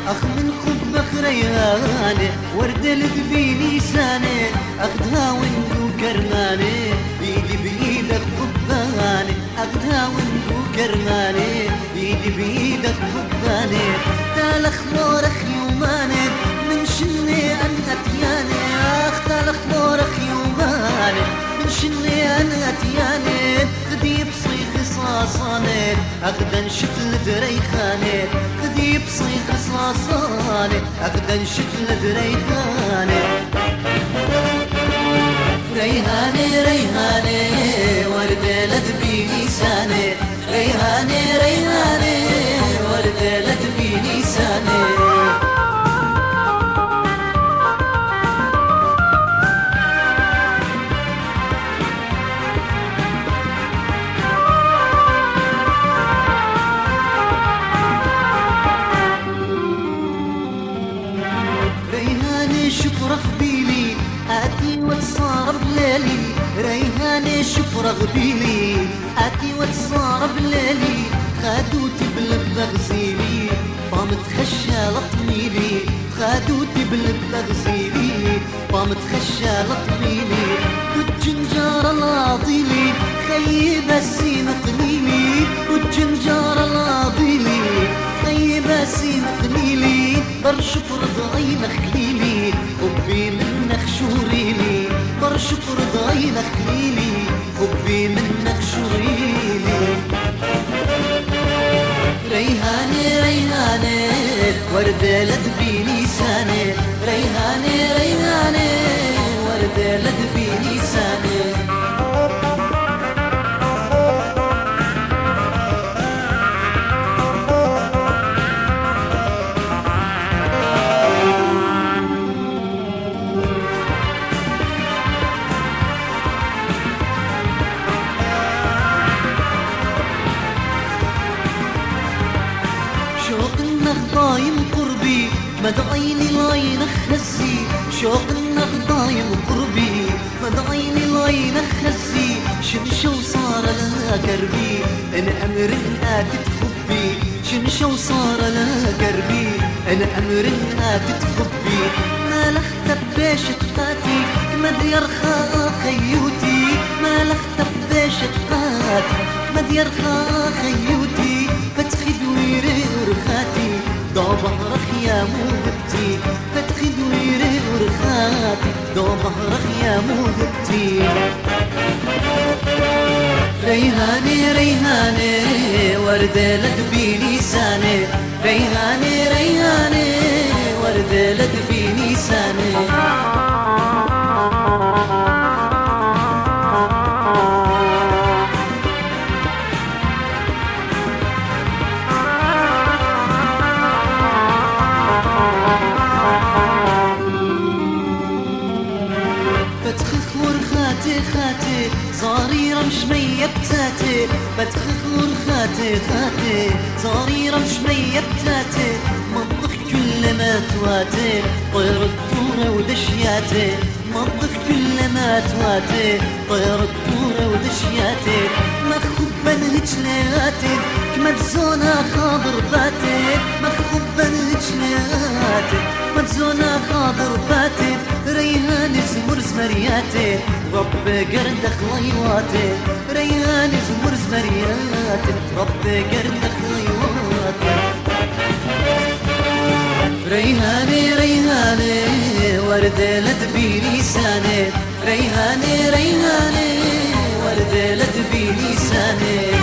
أخ من خبك رياني ورد الذبي لساني أخدها وانتو كرماني بيدي بإيدك خباني أخدها وانتو كرماني بيدي بإيدك خباني تالخ مورخ يوماني من شني أن أتياني أختالخ مورخ يوماني من شني أن أتياني خدي بصيخ صاصاني أخدن شكل دريخاني خدي بصيخ صاصاني أخدن شكل دريخاني ريهاني ريهاني ورد لذبي لساني ريهاني ريهاني ورد لذبي لساني شفرة بيلي آتي وتصار بليلي ريهاني شفرة بيلي آتي وتصار بليلي خادوتي بلب غزيلي قامت خشالة طميلي خادوتي بلب غزيلي قامت خشالة طميلي والجنجار العضيلي خيب السين قليلي والجنجار العضيلي خيب السين قليلي برشف رضعي مخليلي حبي منك شوريلي برشف رضعي مخليلي حبي منك شوريلي ريهاني ريهاني وردة لذبي لساني ريهاني ريهاني وردة لذبي لساني ضايم قربي مدعيني لاين خزي شوق النخ ضايم قربي مدعيني لاين خزي شنشو صار لا قربي انا امر اتت خبي شنشو صار لا قربي انا امر اتت خبي ما لخت باش تقاتي مدير خا خيوتي ما لخت باش تقاتي مدير خا خيوتي فتخي دويري ورخاتي ظهرك يا موهبتي فتخي دويري ورخاتي ظهرك يا موهبتي ريهاني ريهاني وردة لذبي لساني ريهاني ريهاني وردة لذبي لساني خاتي صاريرة مشمية بتاتي بتخخور خاتي صاريرة مشمية بتاتي مطبخ كل ما تواتي طير الدورة ودشياتي مطبخ كل ما تواتي طير الدورة ودشياتي مخبا هجلاتي كمتزونا خاضر باتي مخبا هجلاتي متزونا خاضر باتي ريهاني زمر زمرياتي رب قردخ ليواتي ريهاني زمر زمرياتي رب قردخ ليواتي ريهاني ريهاني وردة لذبي لساني ريهاني ريهاني وردة لذبي لساني